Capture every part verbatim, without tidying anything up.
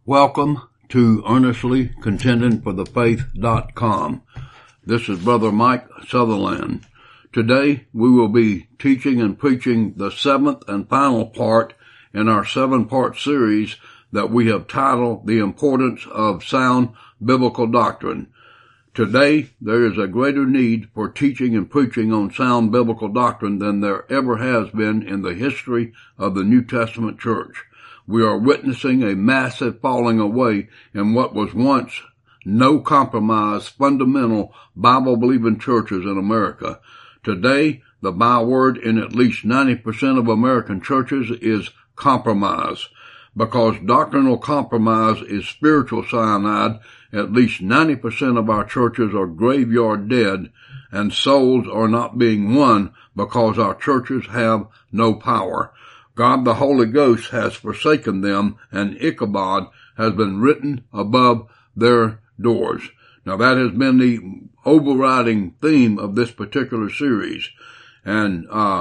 Welcome to Earnestly Contending for the Faith dot com. This is Brother Mike Sutherland. Today we will be teaching and preaching the seventh and final part in our seven-part series that we have titled The Importance of Sound Biblical Doctrine. Today there is a greater need for teaching and preaching on sound biblical doctrine than there ever has been in the history of the New Testament church. We are witnessing a massive falling away in what was once no compromise, fundamental Bible-believing churches in America. Today, the byword in at least ninety percent of American churches is compromise. Because doctrinal compromise is spiritual cyanide, at least ninety percent of our churches are graveyard dead, and souls are not being won because our churches have no power. God the Holy Ghost has forsaken them, and Ichabod has been written above their doors. Now that has been the overriding theme of this particular series. And uh,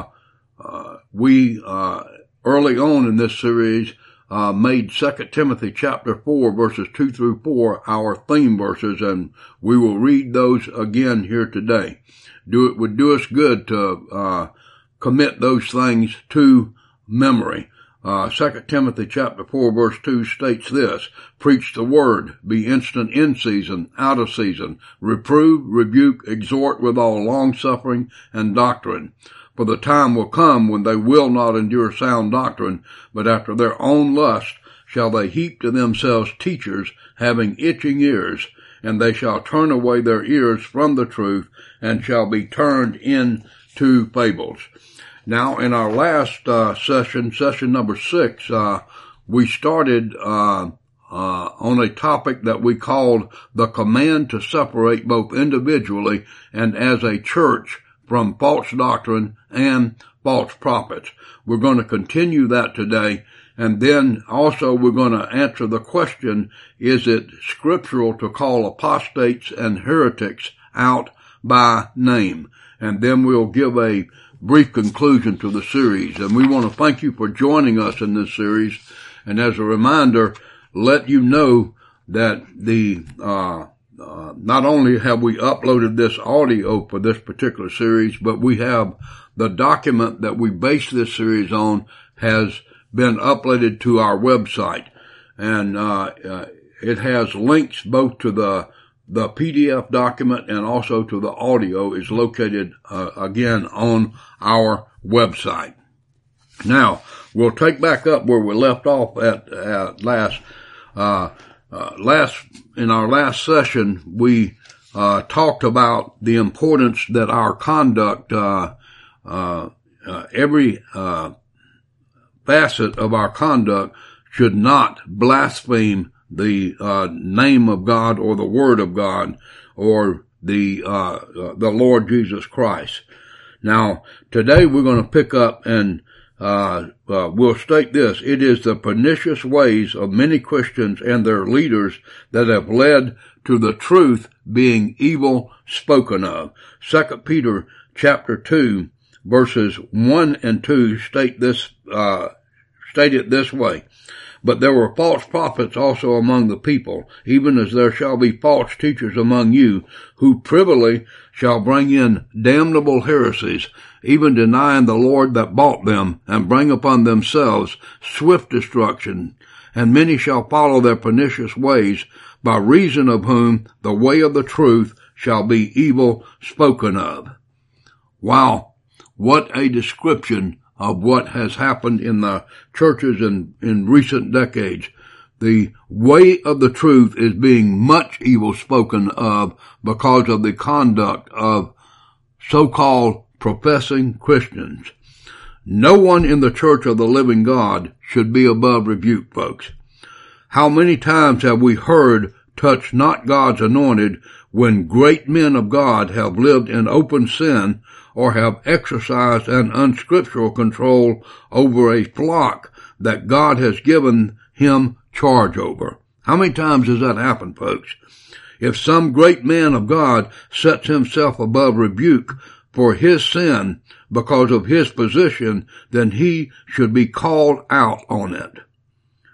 uh we uh early on in this series uh made Second Timothy chapter four verses two through four our theme verses, and we will read those again here today. Do it would do us good to uh commit those things to memory. Uh, Second Timothy chapter four verse two states this: preach the word, be instant in season, out of season, reprove, rebuke, exhort with all long-suffering and doctrine. For the time will come when they will not endure sound doctrine, but after their own lust shall they heap to themselves teachers having itching ears, and they shall turn away their ears from the truth, and shall be turned into fables. Now, in our last uh, session, session number six, uh, we started uh, uh, on a topic that we called the command to separate both individually and as a church from false doctrine and false prophets. We're going to continue that today, and then also we're going to answer the question, is it scriptural to call apostates and heretics out by name? And then we'll give a brief conclusion to the series. And we want to thank you for joining us in this series. And as a reminder, let you know that the uh, uh not only have we uploaded this audio for this particular series, but we have the document that we base this series on has been uploaded to our website. And uh, uh it has links both to the The P D F document and also to the audio is located, uh, again, on our website. Now, we'll take back up where we left off at, at last, uh, uh, last, in our last session, we, uh, talked about the importance that our conduct, uh, uh, uh every, uh, facet of our conduct should not blaspheme the uh name of God or the Word of God or the uh, uh the Lord Jesus Christ. Now, today we're going to pick up and uh, uh we'll state this: it is the pernicious ways of many Christians and their leaders that have led to the truth being evil spoken of. Second Peter chapter two verses one and two state this uh state it this way: but there were false prophets also among the people, even as there shall be false teachers among you, who privily shall bring in damnable heresies, even denying the Lord that bought them, and bring upon themselves swift destruction. And many shall follow their pernicious ways, by reason of whom the way of the truth shall be evil spoken of. Wow, what a description of what has happened in the churches in, in recent decades. The way of the truth is being much evil spoken of because of the conduct of so-called professing Christians. No one in the church of the living God should be above rebuke, folks. How many times have we heard, touch not God's anointed, when great men of God have lived in open sin or have exercised an unscriptural control over a flock that God has given him charge over? How many times has that happened, folks? If some great man of God sets himself above rebuke for his sin because of his position, then he should be called out on it.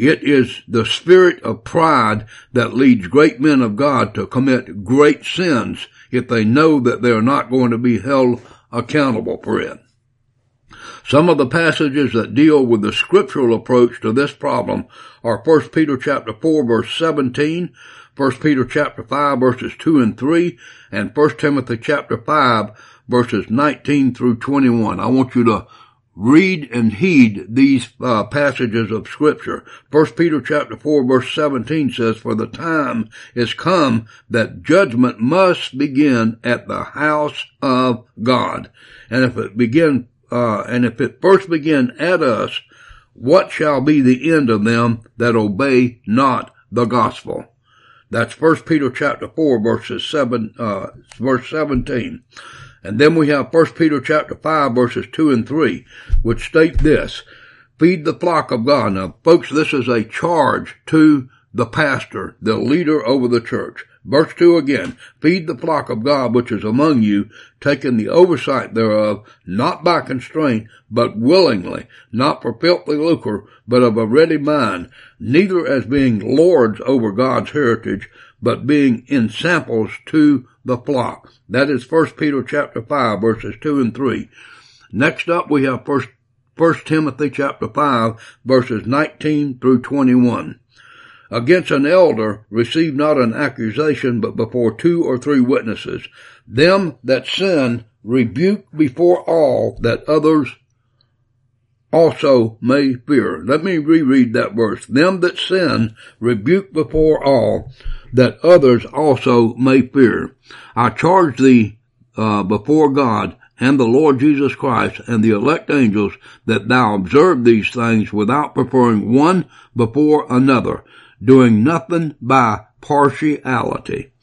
It is the spirit of pride that leads great men of God to commit great sins if they know that they are not going to be held accountable for it. Some of the passages that deal with the scriptural approach to this problem are First Peter chapter four verse seventeen, First Peter chapter five verses two and three, and First Timothy chapter five verses nineteen through twenty-one. I want you to read and heed these uh, passages of scripture. First Peter chapter four verse seventeen says, "For the time is come that judgment must begin at the house of God. And if it begin, uh, and if it first begin at us, what shall be the end of them that obey not the gospel?" That's First Peter chapter four verses seven, uh, verse seventeen. And then we have First Peter chapter five verses two and three, which state this: "Feed the flock of God." Now, folks, this is a charge to the pastor, the leader over the church. Verse two again: "Feed the flock of God which is among you, taking the oversight thereof, not by constraint, but willingly, not for filthy lucre, but of a ready mind, neither as being lords over God's heritage, but being ensamples to the flock." That is First Peter chapter five verses two and three. Next up we have First, First Timothy chapter five verses nineteen through twenty-one. "Against an elder receive not an accusation, but before two or three witnesses. Them that sin rebuke before all, that others also may fear." Let me reread that verse. "Them that sin rebuke before all, that others also may fear. I charge thee uh, before God and the Lord Jesus Christ and the elect angels, that thou observe these things without preferring one before another, doing nothing by partiality."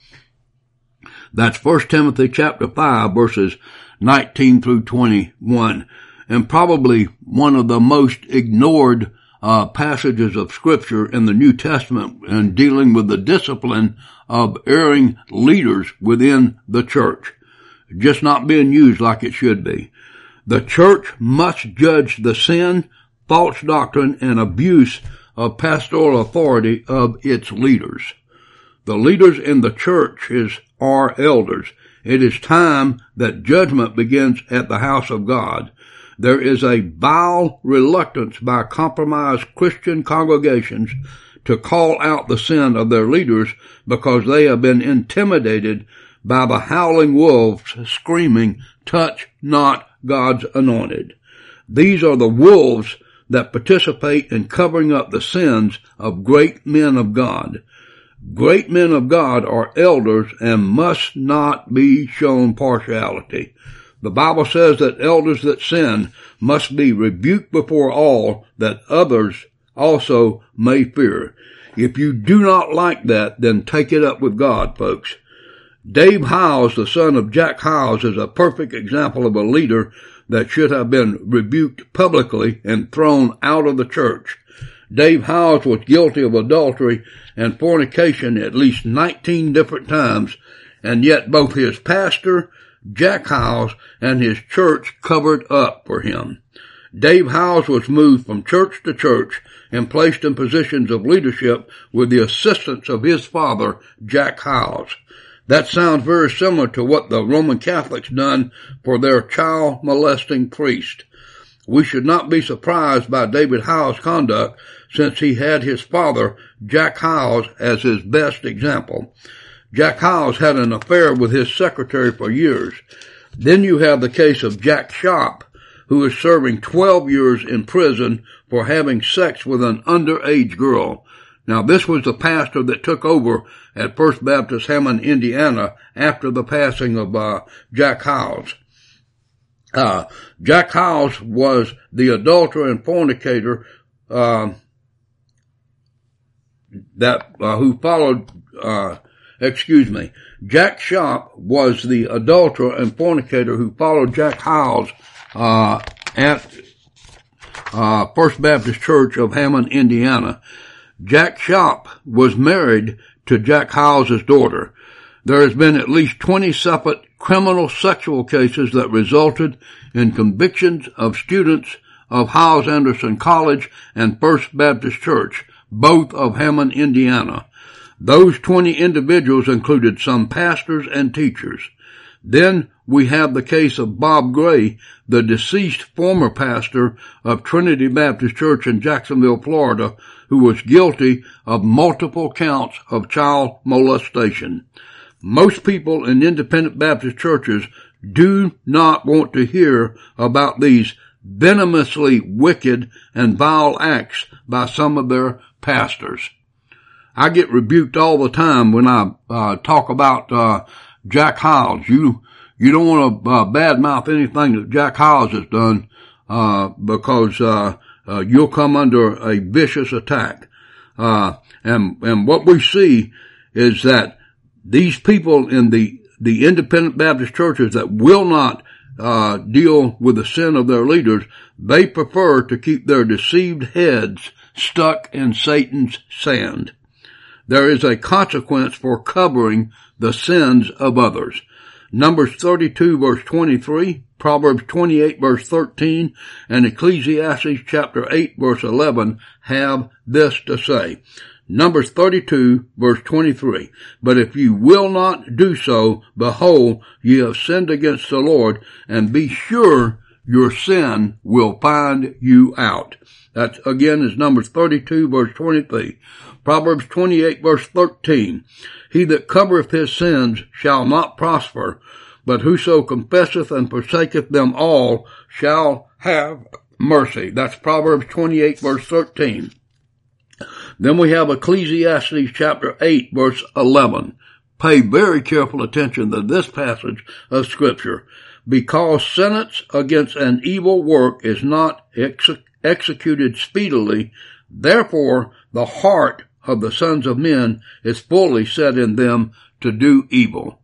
That's First Timothy chapter five verses nineteen through twenty-one. And probably one of the most ignored uh, passages of scripture in the New Testament in dealing with the discipline of erring leaders within the church. Just not being used like it should be. The church must judge the sin, false doctrine, and abuse of pastoral authority of its leaders. The leaders in the church is, are elders. It is time that judgment begins at the house of God. There is a vile reluctance by compromised Christian congregations to call out the sin of their leaders because they have been intimidated by the howling wolves screaming, "Touch not God's anointed." These are the wolves that participate in covering up the sins of great men of God. Great men of God are elders and must not be shown partiality. The Bible says that elders that sin must be rebuked before all, that others also may fear. If you do not like that, then take it up with God, folks. Dave Howes, the son of Jack Howes, is a perfect example of a leader that should have been rebuked publicly and thrown out of the church. Dave Howes was guilty of adultery and fornication at least nineteen different times, and yet both his pastor, Jack Howes, and his church covered up for him. Dave Howes was moved from church to church and placed in positions of leadership with the assistance of his father, Jack Howes. That sounds very similar to what the Roman Catholics done for their child molesting priest. We should not be surprised by David Howes' conduct, since he had his father, Jack Howes, as his best example. Jack Howes had an affair with his secretary for years. Then you have the case of Jack Shop, who is serving twelve years in prison for having sex with an underage girl. Now, this was the pastor that took over at First Baptist Hammond, Indiana, after the passing of uh, Jack Howes. Uh, Jack Howes was the adulterer and fornicator uh, that uh, who followed. Uh, excuse me. Jack Shop was the adulterer and fornicator who followed Jack Howes uh, at uh, First Baptist Church of Hammond, Indiana. Jack Shop was married to Jack Howes' daughter. There has been at least twenty separate criminal sexual cases that resulted in convictions of students of Howes Anderson College and First Baptist Church. both of Hammond, Indiana. Those twenty individuals included some pastors and teachers. Then we have the case of Bob Gray, the deceased former pastor of Trinity Baptist Church in Jacksonville, Florida, who was guilty of multiple counts of child molestation. Most people in independent Baptist churches do not want to hear about these venomously wicked and vile acts by some of their pastors. I get rebuked all the time when I uh, talk about uh, Jack Hyles. You you don't want to uh, badmouth anything that Jack Hyles has done uh, because uh, uh, you'll come under a vicious attack. Uh, and and what we see is that these people in the the independent Baptist churches that will not uh deal with the sin of their leaders, they prefer to keep their deceived heads stuck in Satan's sand. There is a consequence for covering the sins of others. Numbers thirty-two verse twenty-three, Proverbs twenty-eight verse thirteen, and Ecclesiastes chapter eight verse eleven have this to say. Numbers thirty-two verse twenty-three, but if you will not do so, behold, ye have sinned against the Lord, and be sure your sin will find you out. That again is Numbers thirty-two verse twenty-three. Proverbs twenty-eight verse thirteen, he that covereth his sins shall not prosper, but whoso confesseth and forsaketh them all shall have mercy. That's Proverbs twenty-eight verse thirteen. Then we have Ecclesiastes chapter eight verse eleven. Pay very careful attention to this passage of Scripture. Because sentence against an evil work is not ex- executed speedily, therefore the heart of the sons of men is fully set in them to do evil.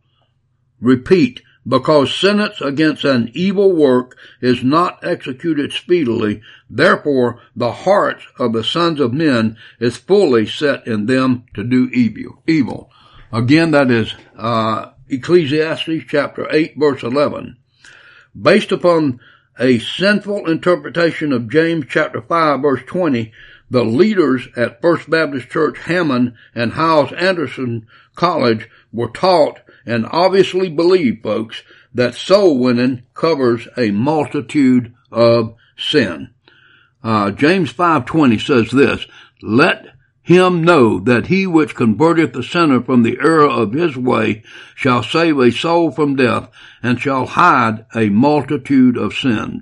Repeat, because sentence against an evil work is not executed speedily, therefore the heart of the sons of men is fully set in them to do evil. Evil. Again, that is uh Ecclesiastes chapter eight verse eleven. Based upon a sinful interpretation of James chapter five verse twenty, the leaders at First Baptist Church Hammond and Hyles Anderson College were taught and obviously believe, folks, that soul winning covers a multitude of sin. Uh, James five twenty says this, let him know that he which converteth the sinner from the error of his way shall save a soul from death and shall hide a multitude of sins.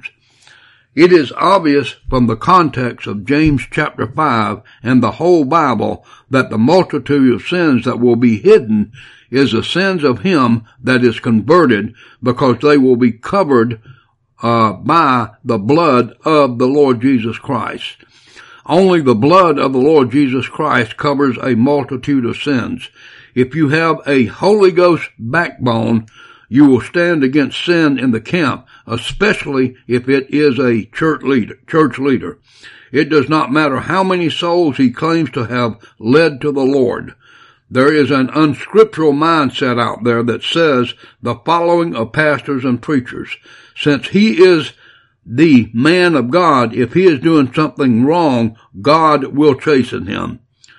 It is obvious from the context of James chapter five and the whole Bible that the multitude of sins that will be hidden is the sins of him that is converted, because they will be covered uh, by the blood of the Lord Jesus Christ. Only the blood of the Lord Jesus Christ covers a multitude of sins. If you have a Holy Ghost backbone, you will stand against sin in the camp, especially if it is a church leader, church leader. It does not matter how many souls he claims to have led to the Lord. There is an unscriptural mindset out there that says the following of pastors and preachers. Since he is the man of God, if he is doing something wrong, God will chasten him.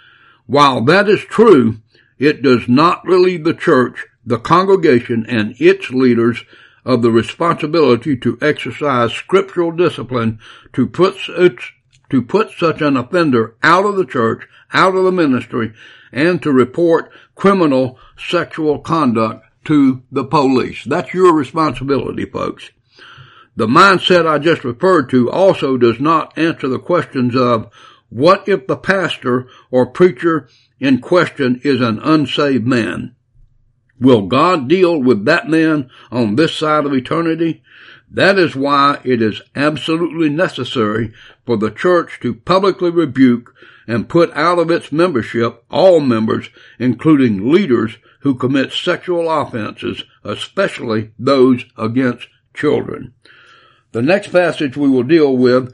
While that is true, it does not relieve the church, the congregation, and its leaders of the responsibility to exercise scriptural discipline to put its, to put such an offender out of the church, out of the ministry, and to report criminal sexual conduct to the police. That's your responsibility, folks. The mindset I just referred to also does not answer the questions of what if the pastor or preacher in question is an unsaved man? Will God deal with that man on this side of eternity? That is why it is absolutely necessary for the church to publicly rebuke and put out of its membership all members, including leaders who commit sexual offenses, especially those against children. The next passage we will deal with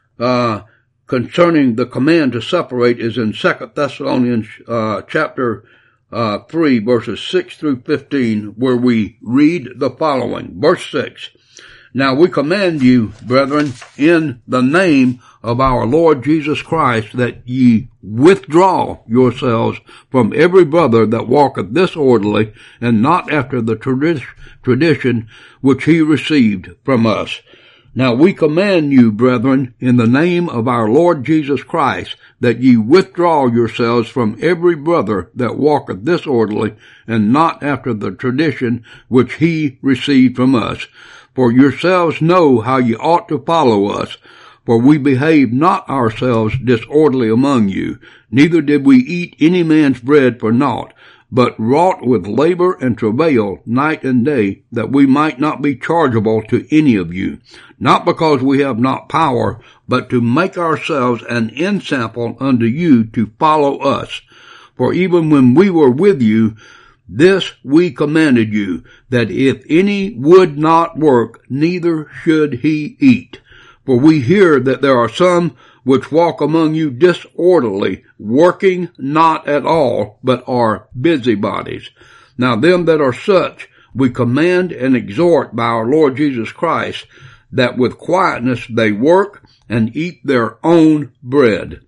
uh concerning the command to separate is in Second Thessalonians uh chapter uh three, verses six through fifteen, where we read the following. Verse six, Now we command you, brethren, in the name of our Lord Jesus Christ, that ye withdraw yourselves from every brother that walketh disorderly, and not after the tradi- tradition which he received from us. Now we command you, brethren, in the name of our Lord Jesus Christ, that ye withdraw yourselves from every brother that walketh disorderly, and not after the tradition which he received from us. For yourselves know how ye ought to follow us. For we behaved not ourselves disorderly among you, neither did we eat any man's bread for naught, but wrought with labor and travail night and day, that we might not be chargeable to any of you, not because we have not power, but to make ourselves an ensample unto you to follow us. For even when we were with you, this we commanded you, that if any would not work, neither should he eat. For we hear that there are some which walk among you disorderly, working not at all, but are busybodies. Now them that are such we command and exhort by our Lord Jesus Christ, that with quietness they work and eat their own bread.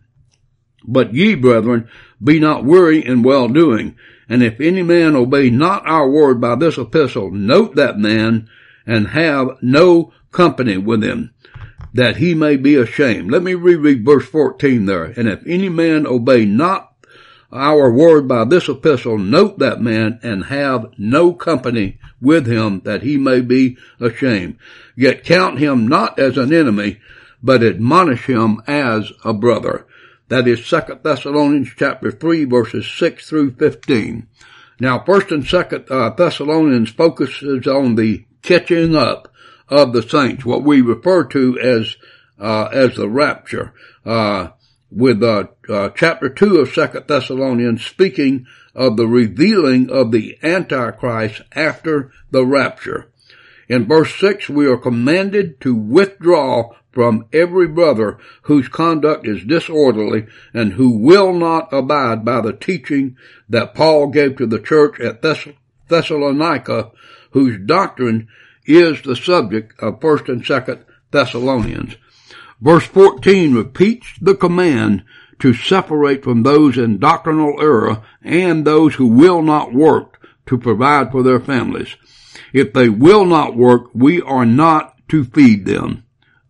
But ye, brethren, be not weary in well-doing. And if any man obey not our word by this epistle, note that man, and have no company with him, that he may be ashamed. Let me reread verse fourteen there. And if any man obey not our word by this epistle, note that man, and have no company with him, that he may be ashamed. Yet count him not as an enemy, but admonish him as a brother. That is Second Thessalonians chapter three, verses six through fifteen. Now, First and Second uh, Thessalonians focuses on the catching up of the saints, what we refer to as uh, as the rapture. Uh, with uh, uh, chapter two of Second Thessalonians speaking of the revealing of the Antichrist after the rapture. In verse six, we are commanded to withdraw from every brother whose conduct is disorderly and who will not abide by the teaching that Paul gave to the church at Thess- Thessalonica, whose doctrine is the subject of First and Second Thessalonians. Verse fourteen repeats the command to separate from those in doctrinal error and those who will not work to provide for their families. If they will not work, we are not to feed them.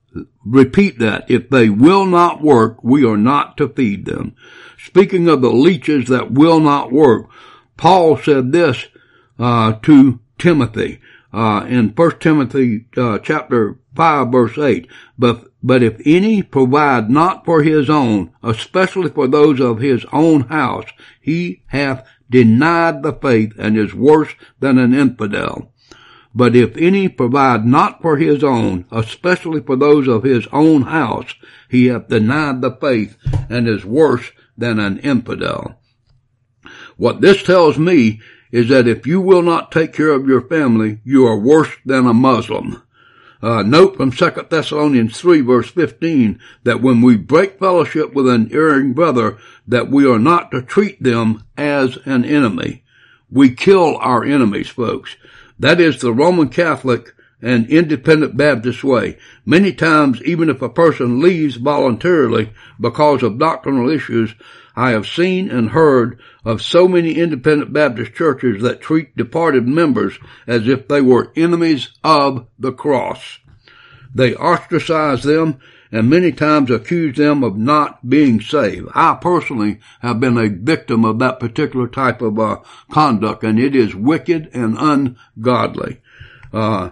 Repeat that. If they will not work, we are not to feed them. Speaking of the leeches that will not work, Paul said this uh, to Timothy uh, in First Timothy uh, chapter five, verse eight. But but if any provide not for his own, especially for those of his own house, he hath denied the faith and is worse than an infidel. But if any provide not for his own, especially for those of his own house, he hath denied the faith and is worse than an infidel. What this tells me is that if you will not take care of your family, you are worse than a Muslim. Uh, note from Second Thessalonians three, verse fifteen, that when we break fellowship with an erring brother, that we are not to treat them as an enemy. We kill our enemies, folks. That is the Roman Catholic and Independent Baptist way. Many times, even if a person leaves voluntarily because of doctrinal issues, I have seen and heard of so many Independent Baptist churches that treat departed members as if they were enemies of the cross. They ostracize them and many times accuse them of not being saved. I personally have been a victim of that particular type of uh, conduct, and it is wicked and ungodly. Uh,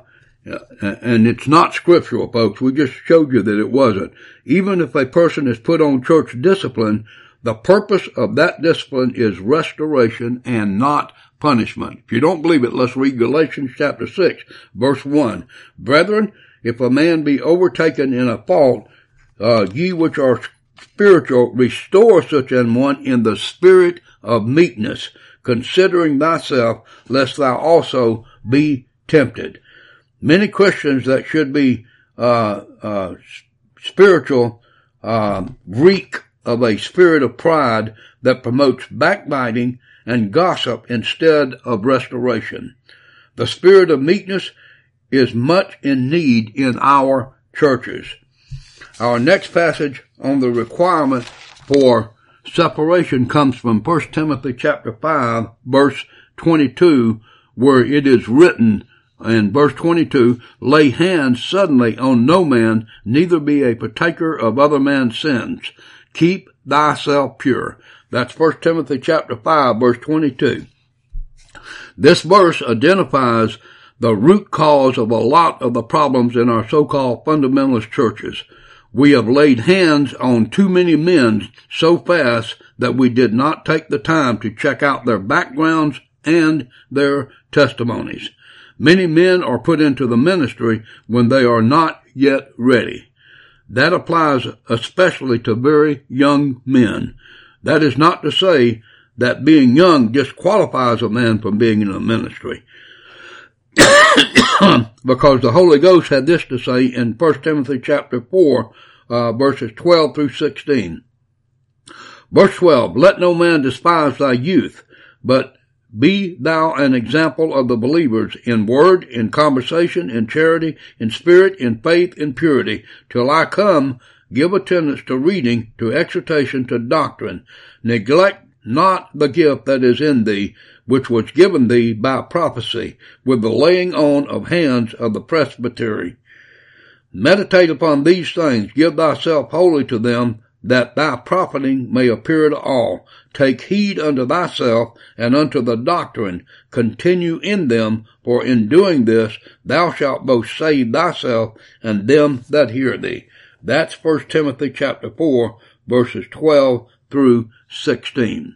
and it's not scriptural, folks. We just showed you that it wasn't. Even if a person is put on church discipline, the purpose of that discipline is restoration and not punishment. If you don't believe it, let's read Galatians chapter six, verse one. Brethren, if a man be overtaken in a fault, uh, ye which are spiritual, restore such an one in the spirit of meekness, considering thyself, lest thou also be tempted. Many Christians that should be uh, uh, spiritual uh, reek of a spirit of pride that promotes backbiting and gossip instead of restoration. The spirit of meekness is much in need in our churches. Our next passage on the requirement for separation comes from First Timothy chapter five, verse twenty-two, where it is written in verse twenty-two, lay hands suddenly on no man, neither be a partaker of other man's sins. Keep thyself pure. That's First Timothy chapter five, verse twenty-two. This verse identifies the root cause of a lot of the problems in our so-called fundamentalist churches. We have laid hands on too many men so fast that we did not take the time to check out their backgrounds and their testimonies. Many men are put into the ministry when they are not yet ready. That applies especially to very young men. That is not to say that being young disqualifies a man from being in the ministry. Because the Holy Ghost had this to say in First Timothy chapter four, uh, verses twelve through sixteen. Verse twelve, let no man despise thy youth, but be thou an example of the believers in word, in conversation, in charity, in spirit, in faith, in purity. Till I come, give attendance to reading, to exhortation, to doctrine. Neglect not the gift that is in thee, which was given thee by prophecy, with the laying on of hands of the presbytery. Meditate upon these things, give thyself wholly to them, that thy profiting may appear to all. Take heed unto thyself and unto the doctrine. Continue in them, for in doing this thou shalt both save thyself and them that hear thee. That's First Timothy chapter four, verses twelve through sixteen.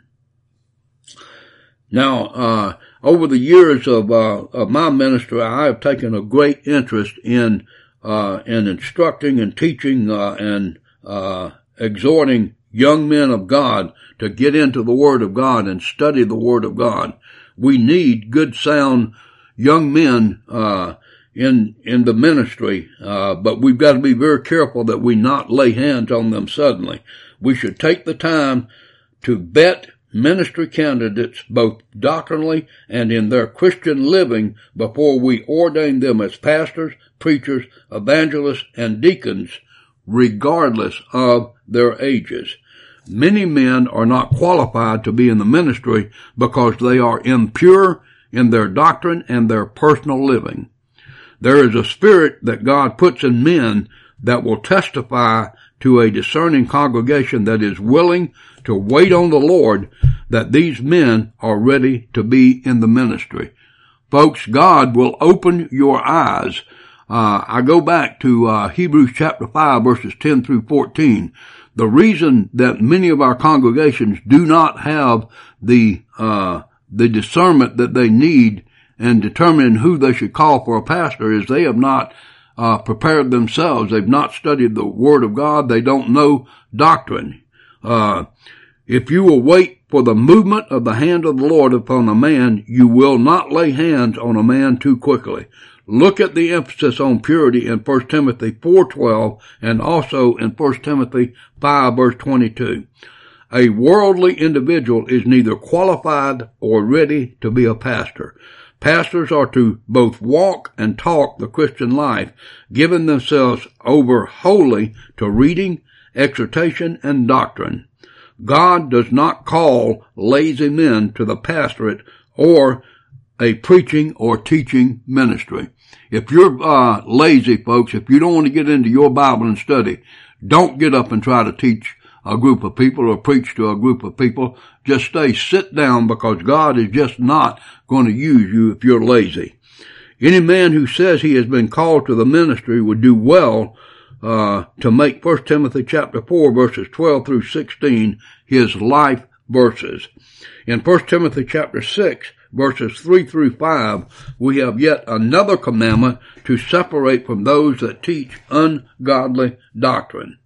Now, uh, over the years of, uh, of my ministry, I have taken a great interest in, uh, in instructing and teaching, uh, and, uh, exhorting young men of God to get into the Word of God and study the Word of God. We need good, sound young men, uh, in, in the ministry, uh, but we've got to be very careful that we not lay hands on them suddenly. We should take the time to vet ministry candidates both doctrinally and in their Christian living before we ordain them as pastors, preachers, evangelists, and deacons, regardless of their ages. Many men are not qualified to be in the ministry because they are impure in their doctrine and their personal living. There is a spirit that God puts in men that will testify to a discerning congregation that is willing to wait on the Lord that these men are ready to be in the ministry. Folks, God will open your eyes. Uh, I go back to uh, Hebrews chapter five, verses ten through fourteen. The reason that many of our congregations do not have the uh the discernment that they need in determining who they should call for a pastor is they have not uh prepared themselves. They've not studied the Word of God. They don't know doctrine. Uh if you will wait for the movement of the hand of the Lord upon a man, you will not lay hands on a man too quickly. Look at the emphasis on purity in First Timothy four twelve and also in First Timothy five verse twenty-two. A worldly individual is neither qualified or ready to be a pastor. Pastors are to both walk and talk the Christian life, giving themselves over wholly to reading, exhortation, and doctrine. God does not call lazy men to the pastorate or a preaching or teaching ministry. If you're uh lazy, folks, if you don't want to get into your Bible and study, don't get up and try to teach a group of people or preach to a group of people. Just stay, sit down, because God is just not going to use you if you're lazy. Any man who says he has been called to the ministry would do well uh to make First Timothy chapter four verses twelve through sixteen his life verses. In First Timothy chapter six verses three through five, we have yet another commandment to separate from those that teach ungodly doctrine.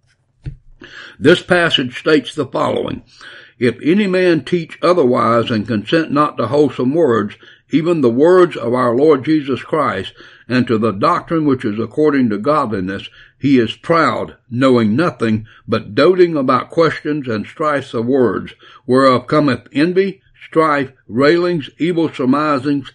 This passage states the following: If any man teach otherwise and consent not to wholesome words, even the words of our Lord Jesus Christ, and to the doctrine which is according to godliness, he is proud, knowing nothing, but doting about questions and strifes of words, whereof cometh envy, strife, railings, evil surmisings,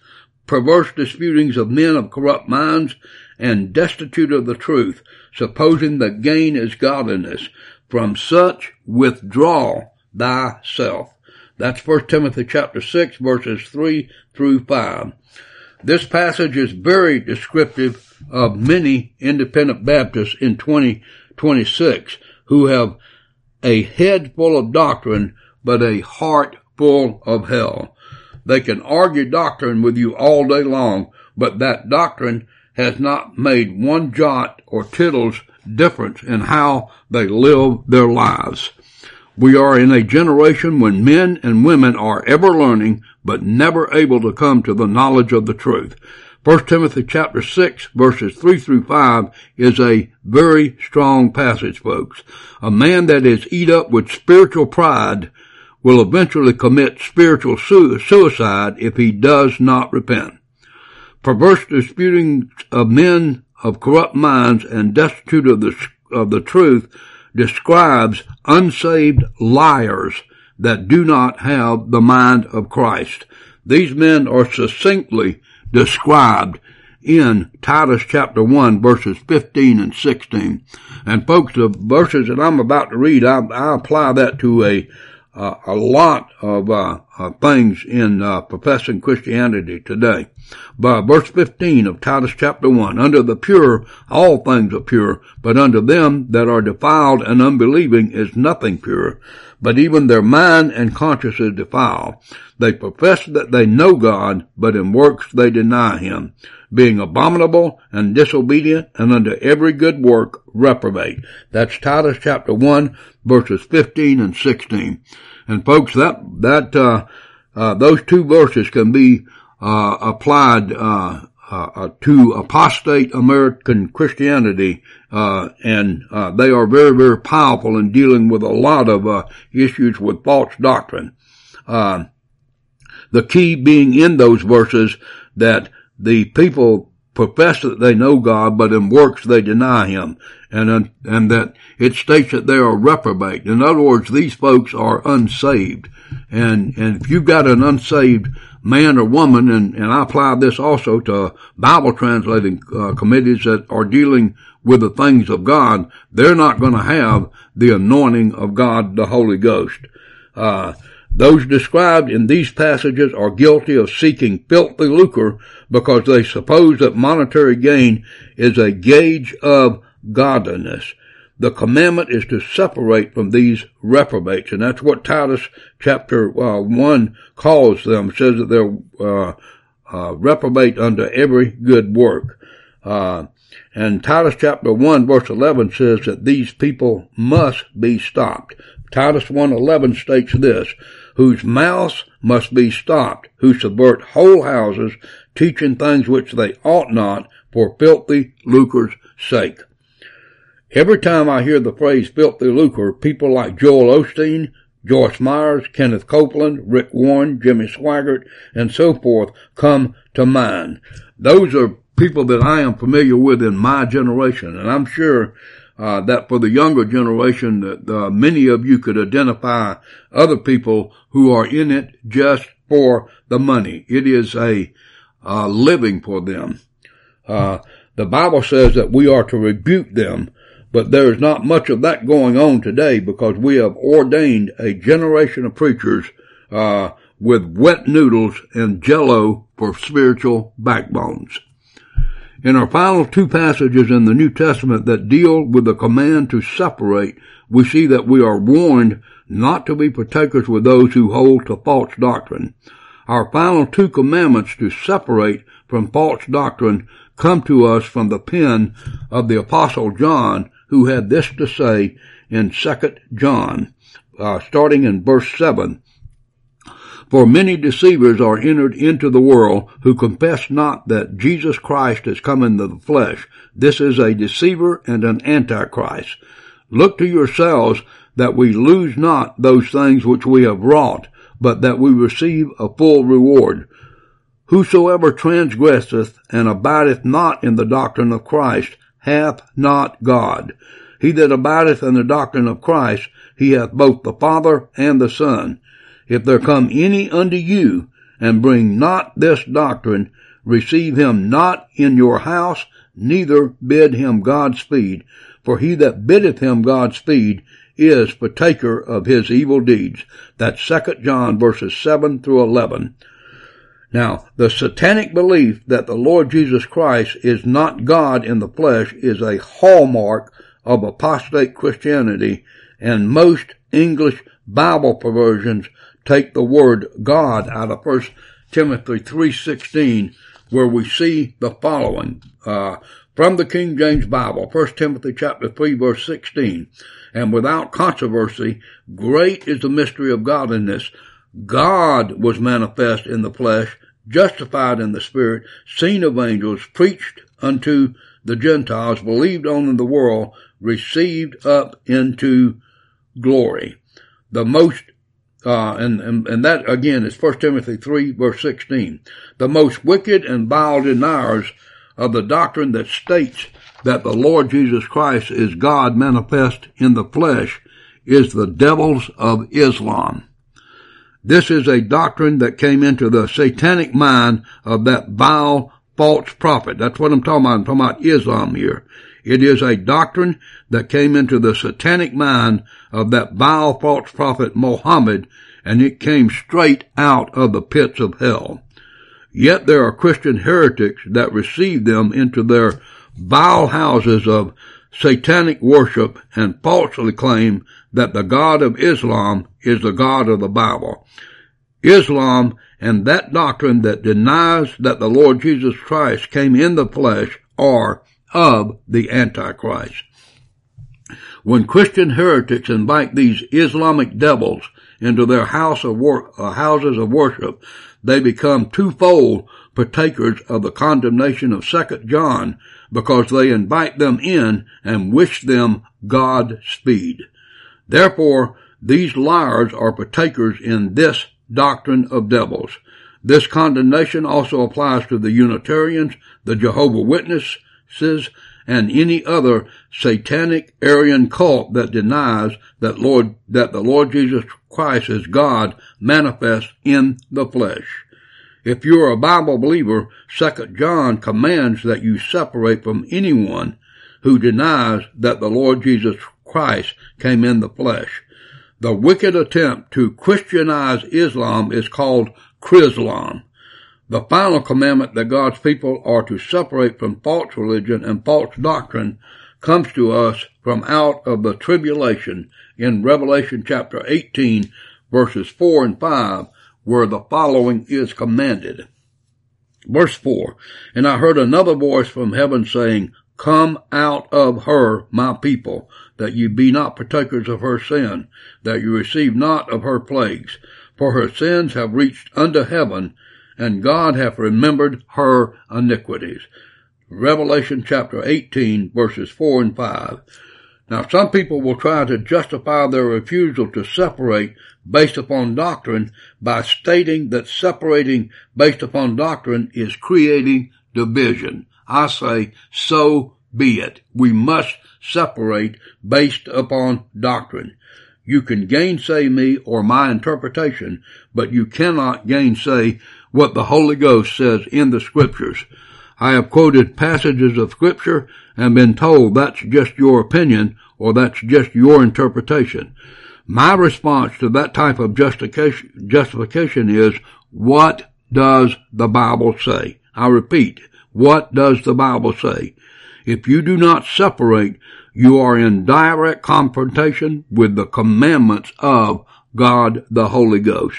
perverse disputings of men of corrupt minds, and destitute of the truth, supposing the gain is godliness. From such withdraw thyself. That's First Timothy chapter six, verses three through five. This passage is very descriptive of many independent Baptists in twenty twenty-six who have a head full of doctrine, but a heart full of hell. They can argue doctrine with you all day long, but that doctrine has not made one jot or tittle's difference in how they live their lives. We are in a generation when men and women are ever learning, but never able to come to the knowledge of the truth. First Timothy chapter six, verses three through five is a very strong passage, folks. A man that is eat up with spiritual pride will eventually commit spiritual suicide if he does not repent. Perverse disputings of men of corrupt minds and destitute of the, of the truth describes unsaved liars that do not have the mind of Christ. These men are succinctly described in Titus chapter one, verses fifteen and sixteen. And folks, the verses that I'm about to read, I, I apply that to a uh, a lot of uh, uh, things in uh, professing Christianity today. By verse fifteen of Titus chapter one, under the pure all things are pure, but unto them that are defiled and unbelieving is nothing pure, but even their mind and conscience is defiled. They profess that they know God, but in works they deny him, being abominable and disobedient, and unto every good work reprobate. That's Titus chapter one, verses fifteen and sixteen. And folks, that, that, uh, uh, those two verses can be, uh, applied, uh, uh, to apostate American Christianity, uh, and, uh, they are very, very powerful in dealing with a lot of, uh, issues with false doctrine. Uh, the key being in those verses that the people profess that they know God, but in works they deny him, and and that it states that they are reprobate. In other words, these folks are unsaved, and and if you've got an unsaved man or woman, and and I apply this also to Bible translating uh, committees that are dealing with the things of God, they're not going to have the anointing of God, the Holy Ghost. Uh, Those described in these passages are guilty of seeking filthy lucre because they suppose that monetary gain is a gauge of godliness. The commandment is to separate from these reprobates, and that's what Titus chapter uh, one calls them. It says that they're uh, uh, reprobate unto every good work. Uh, and Titus chapter one verse eleven says that these people must be stopped. Titus one eleven states this, whose mouths must be stopped, who subvert whole houses, teaching things which they ought not, for filthy lucre's sake. Every time I hear the phrase filthy lucre, people like Joel Osteen, Joyce Myers, Kenneth Copeland, Rick Warren, Jimmy Swaggart, and so forth come to mind. Those are people that I am familiar with in my generation, and I'm sure Uh, that for the younger generation, that uh, many of you could identify other people who are in it just for the money. It is a uh, living for them. Uh, the Bible says that we are to rebuke them, but there is not much of that going on today because we have ordained a generation of preachers uh, with wet noodles and jello for spiritual backbones. In our final two passages in the New Testament that deal with the command to separate, we see that we are warned not to be partakers with those who hold to false doctrine. Our final two commandments to separate from false doctrine come to us from the pen of the Apostle John, who had this to say in Second John, uh, starting in verse seven. For many deceivers are entered into the world who confess not that Jesus Christ is come into the flesh. This is a deceiver and an antichrist. Look to yourselves that we lose not those things which we have wrought, but that we receive a full reward. Whosoever transgresseth and abideth not in the doctrine of Christ hath not God. He that abideth in the doctrine of Christ, he hath both the Father and the Son. If there come any unto you, and bring not this doctrine, receive him not in your house, neither bid him Godspeed. For he that biddeth him Godspeed is partaker of his evil deeds. That's Second John verses seven through eleven. Now, the satanic belief that the Lord Jesus Christ is not God in the flesh is a hallmark of apostate Christianity, and most English Bible perversions take the word God out of First Timothy three sixteen, where we see the following, uh, from the King James Bible, First Timothy chapter three verse sixteen, and without controversy, great is the mystery of godliness. God was manifest in the flesh, justified in the Spirit, seen of angels, preached unto the Gentiles, believed on in the world, received up into glory. The most, uh, and, and, and that again is First Timothy three verse sixteen. The most wicked and vile deniers of the doctrine that states that the Lord Jesus Christ is God manifest in the flesh is the devils of Islam. This is a doctrine that came into the satanic mind of that vile false prophet. That's what I'm talking about. I'm talking about Islam here. It is a doctrine that came into the satanic mind of that vile false prophet Muhammad, and it came straight out of the pits of hell. Yet there are Christian heretics that receive them into their vile houses of satanic worship and falsely claim that the God of Islam is the God of the Bible. Islam and that doctrine that denies that the Lord Jesus Christ came in the flesh are of the Antichrist. When Christian heretics invite these Islamic devils into their house of wor- uh, houses of worship, they become twofold partakers of the condemnation of Second John, because they invite them in and wish them Godspeed. Therefore, these liars are partakers in this doctrine of devils. This condemnation also applies to the Unitarians, the Jehovah's Witnesses, and any other satanic Aryan cult that denies that Lord, that the Lord Jesus Christ is God manifest in the flesh. If you are a Bible believer, Second John commands that you separate from anyone who denies that the Lord Jesus Christ came in the flesh. The wicked attempt to Christianize Islam is called Chrislam. The final commandment that God's people are to separate from false religion and false doctrine comes to us from out of the tribulation in Revelation chapter eighteen, verses four and five, where the following is commanded. Verse four, and I heard another voice from heaven saying, Come out of her, my people, that ye be not partakers of her sin, that you receive not of her plagues. For her sins have reached unto heaven, and God hath remembered her iniquities. Revelation chapter eighteen, verses four and five. Now, some people will try to justify their refusal to separate based upon doctrine by stating that separating based upon doctrine is creating division. I say, so be it. We must separate based upon doctrine. You can gainsay me or my interpretation, but you cannot gainsay what the Holy Ghost says in the Scriptures. I have quoted passages of Scripture and been told that's just your opinion or that's just your interpretation. My response to that type of justification, justification is, what does the Bible say? I repeat, what does the Bible say? If you do not separate, you are in direct confrontation with the commandments of God the Holy Ghost.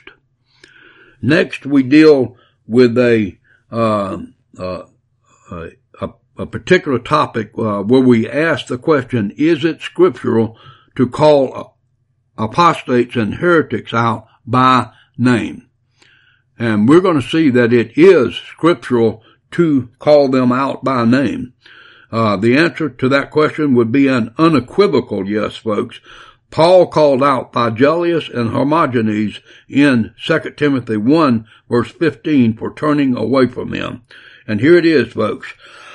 Next, we deal with a uh, uh, a, a particular topic uh, where we ask the question, is it scriptural to call apostates and heretics out by name? And we're going to see that it is scriptural to call them out by name. Uh, the answer to that question would be an unequivocal yes, folks. Paul called out Phygellus and Hermogenes in Second Timothy one, verse fifteen, for turning away from him. And here it is, folks.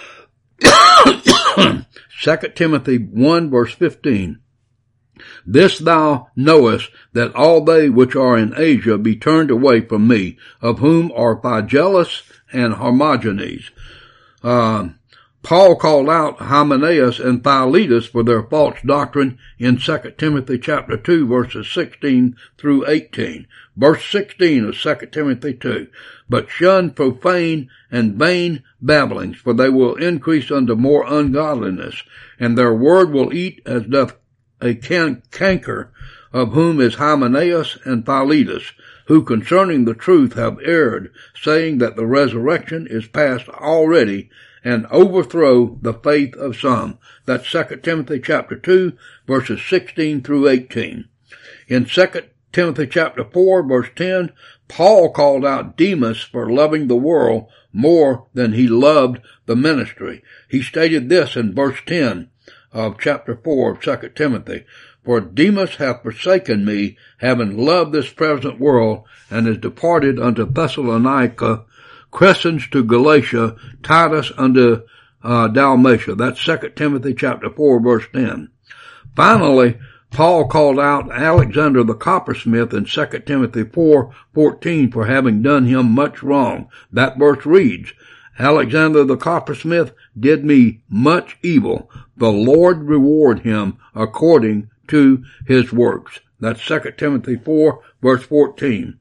Second Timothy one, verse fifteen. This thou knowest, that all they which are in Asia be turned away from me, of whom are Phygellus and Hermogenes. Uh, Paul called out Hymenaeus and Philetus for their false doctrine in Second Timothy chapter two, verses sixteen through eighteen. Verse sixteen of Second Timothy two. But shun profane and vain babblings, for they will increase unto more ungodliness, and their word will eat as doth a can- canker, of whom is Hymenaeus and Philetus, who concerning the truth have erred, saying that the resurrection is past already, and overthrow the faith of some. That's Second Timothy chapter two, verses sixteen through eighteen. In Second Timothy chapter four, verse ten, Paul called out Demas for loving the world more than he loved the ministry. He stated this in verse ten of chapter four of Second Timothy. For Demas hath forsaken me, having loved this present world, and is departed unto Thessalonica, Crescens to Galatia, Titus unto uh, Dalmatia. That's Second Timothy chapter four, verse ten. Finally, Paul called out Alexander the coppersmith in Second Timothy four fourteen for having done him much wrong. That verse reads, Alexander the coppersmith did me much evil. The Lord reward him according to his works. That's Second Timothy four, verse fourteen.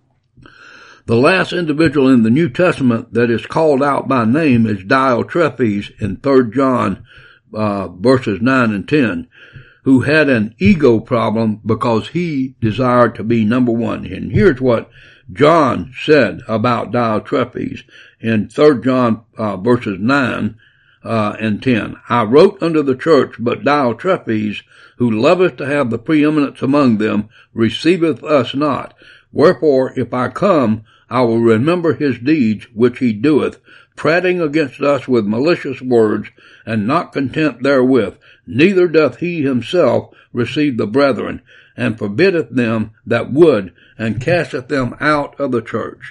The last individual in the New Testament that is called out by name is Diotrephes in Third John uh, verses nine and ten, who had an ego problem because he desired to be number one. And here's what John said about Diotrephes in Third John uh, verses nine uh, and ten. I wrote unto the church, but Diotrephes, who loveth to have the preeminence among them, receiveth us not. Wherefore, if I come, I will remember his deeds which he doeth, prating against us with malicious words, and not content therewith. Neither doth he himself receive the brethren, and forbiddeth them that would, and casteth them out of the church.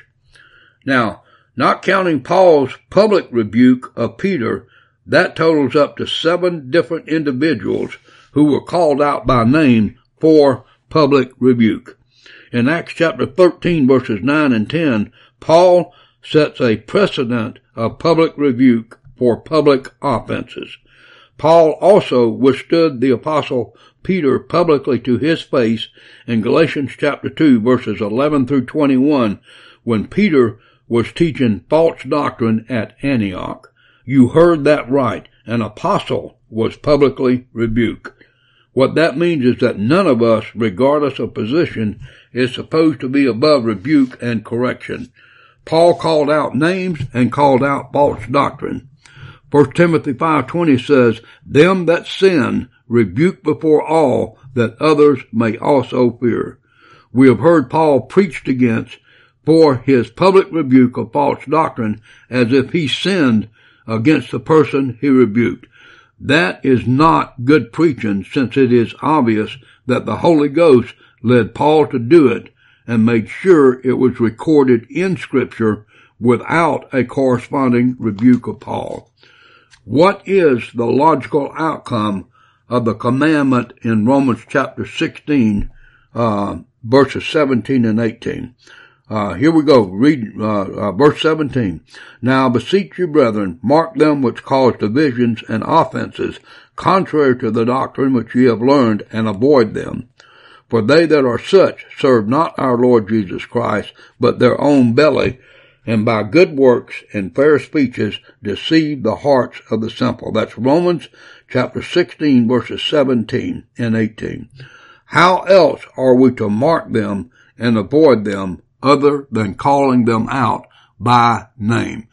Now, not counting Paul's public rebuke of Peter, that totals up to seven different individuals who were called out by name for public rebuke. In Acts chapter thirteen, verses nine and ten, Paul sets a precedent of public rebuke for public offenses. Paul also withstood the apostle Peter publicly to his face in Galatians chapter two, verses eleven through twenty-one, when Peter was teaching false doctrine at Antioch. You heard that right. An apostle was publicly rebuked. What that means is that none of us, regardless of position, is supposed to be above rebuke and correction. Paul called out names and called out false doctrine. First Timothy five twenty says, Them that sin rebuke before all, that others may also fear. We have heard Paul preached against for his public rebuke of false doctrine as if he sinned against the person he rebuked. That is not good preaching, since it is obvious that the Holy Ghost led Paul to do it and made sure it was recorded in Scripture without a corresponding rebuke of Paul. What is the logical outcome of the commandment in Romans chapter sixteen, uh, verses seventeen and eighteen? Uh, here we go. Read, uh, uh, verse seventeen. Now beseech you, brethren, mark them which cause divisions and offenses, contrary to the doctrine which ye have learned, and avoid them. For they that are such serve not our Lord Jesus Christ, but their own belly, and by good works and fair speeches deceive the hearts of the simple. That's Romans chapter sixteen, verses seventeen and eighteen. How else are we to mark them and avoid them other than calling them out by name?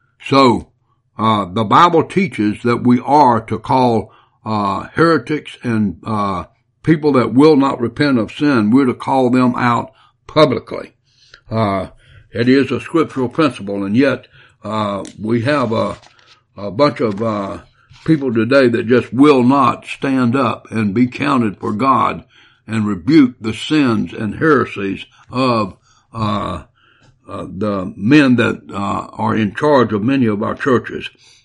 So, uh, the Bible teaches that we are to call, uh, heretics and, uh, people that will not repent of sin, we're to call them out publicly. Uh, it is a scriptural principle, and yet, uh, we have a, a bunch of, uh, people today that just will not stand up and be counted for God and rebuke the sins and heresies of Uh, uh, the men that, uh, are in charge of many of our churches.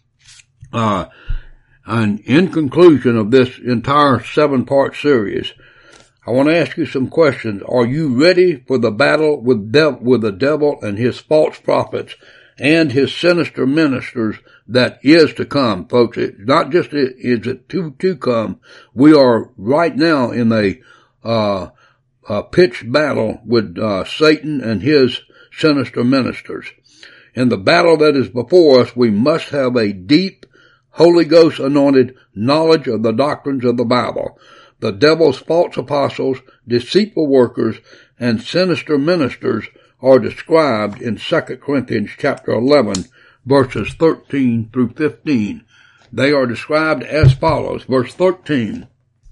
Uh, and in conclusion of this entire seven-part series, I want to ask you some questions. Are you ready for the battle with, dev- with the devil and his false prophets and his sinister ministers that is to come, folks. It's not just is it to, to come. We are right now in a, uh, a pitched battle with, uh, Satan and his sinister ministers. In the battle that is before us, we must have a deep, Holy Ghost anointed knowledge of the doctrines of the Bible. The devil's false apostles, deceitful workers, and sinister ministers are described in Second Corinthians chapter eleven, verses thirteen through fifteen. They are described as follows. Verse thirteen.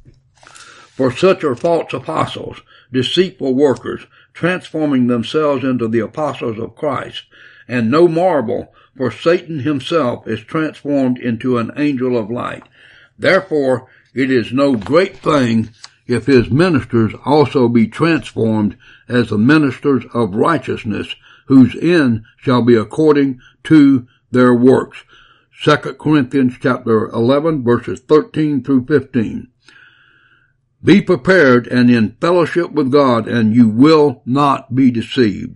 For such are false apostles, deceitful workers, transforming themselves into the apostles of Christ. And no marvel, for Satan himself is transformed into an angel of light. Therefore, it is no great thing if his ministers also be transformed as the ministers of righteousness, whose end shall be according to their works. Second Corinthians chapter eleven, verses thirteen through fifteen. Be prepared and in fellowship with God, and you will not be deceived.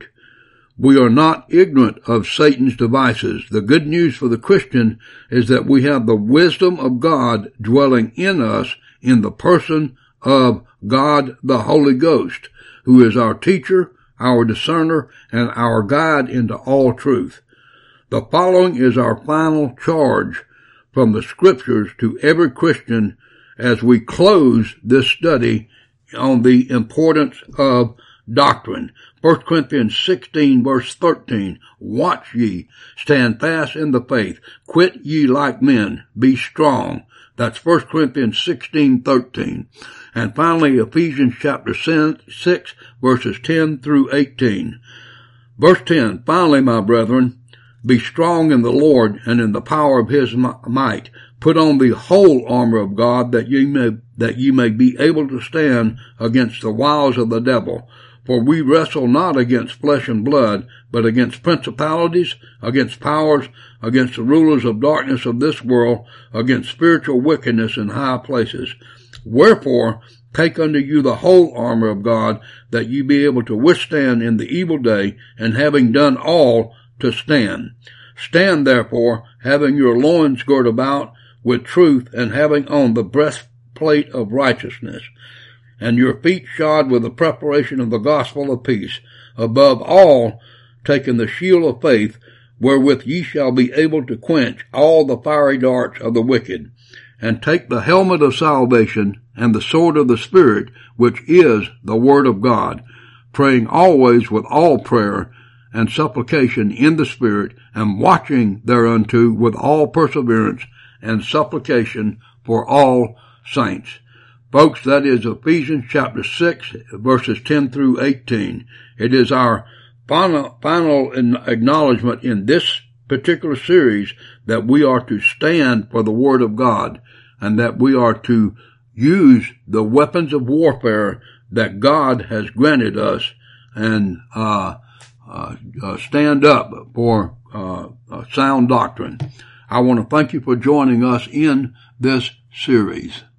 We are not ignorant of Satan's devices. The good news for the Christian is that we have the wisdom of God dwelling in us in the person of God the Holy Ghost, who is our teacher, our discerner, and our guide into all truth. The following is our final charge from the Scriptures to every Christian as we close this study on the importance of doctrine. First Corinthians sixteen, verse thirteen. Watch ye, stand fast in the faith, quit ye like men, be strong. That's First Corinthians sixteen, thirteen. And finally, Ephesians chapter six, verses ten through eighteen. Verse ten, finally, my brethren, be strong in the Lord and in the power of his might. Put on the whole armor of God, that ye may, that ye may be able to stand against the wiles of the devil. For we wrestle not against flesh and blood, but against principalities, against powers, against the rulers of darkness of this world, against spiritual wickedness in high places. Wherefore, take unto you the whole armor of God, that ye be able to withstand in the evil day, and having done all, to stand. Stand therefore, having your loins girt about with truth, and having on the breastplate of righteousness, and your feet shod with the preparation of the gospel of peace. Above all, taking the shield of faith, wherewith ye shall be able to quench all the fiery darts of the wicked. And take the helmet of salvation, and the sword of the Spirit, which is the word of God, praying always with all prayer and supplication in the Spirit, and watching thereunto with all perseverance and supplication for all saints. Folks, that is Ephesians chapter six, verses ten through eighteen. It is our final, final acknowledgement in this particular series that we are to stand for the Word of God, and that we are to use the weapons of warfare that God has granted us, and uh, uh, uh stand up for uh, uh sound doctrine. I want to thank you for joining us in this series.